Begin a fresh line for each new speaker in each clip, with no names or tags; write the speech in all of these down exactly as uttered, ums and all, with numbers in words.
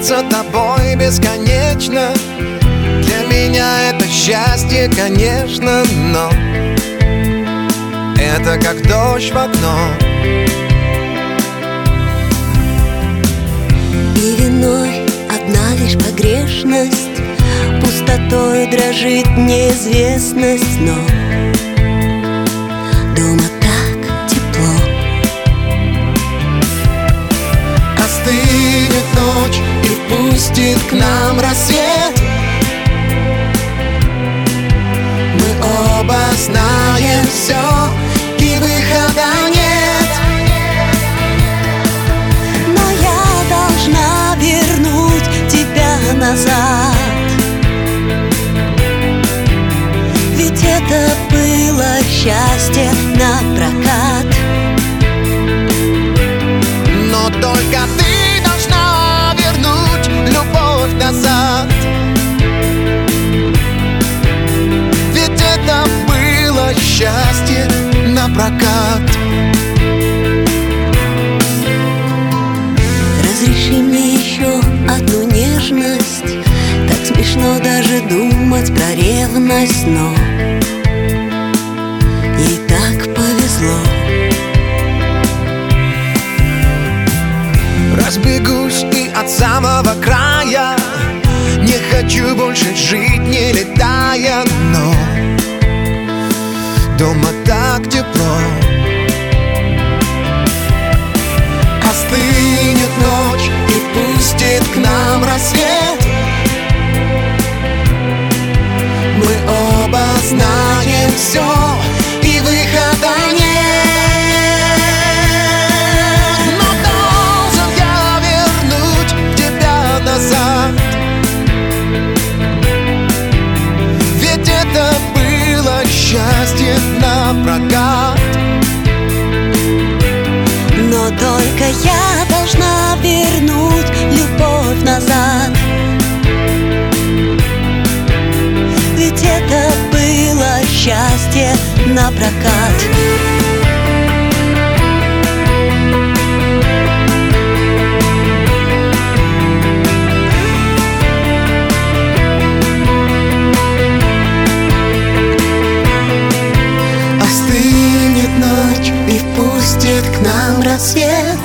любоваться тобой бесконечно. Для меня это счастье, конечно, но это как дождь в окно.
И виной одна лишь погрешность, пустотой дрожит неизвестность, но дома так тепло.
Остынет ночь и пустит к нам рассвет. Мы оба знаем все, и выхода нет.
Но я должна вернуть тебя назад, ведь это было счастье напрокат.
Но только ты должна вернуть любовь назад, ведь это было счастье напрокат.
Разреши мне еще одну нежность, так смешно даже думать про ревность, но ей так повезло.
Разбегусь и от самого края, не хочу больше жить, не летая, но дома так тепло. Остынет ночь и пустит к нам рассвет. Мы оба знаем все, и выхода нет. Но должен я вернуть тебя назад, ведь это было счастье напрокат.
Но только я должна вернуть любовь назад, ведь это было счастье напрокат.
Остынет ночь и впустит к нам рассвет.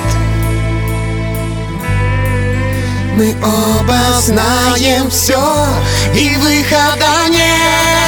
Мы оба знаем все, и выхода нет.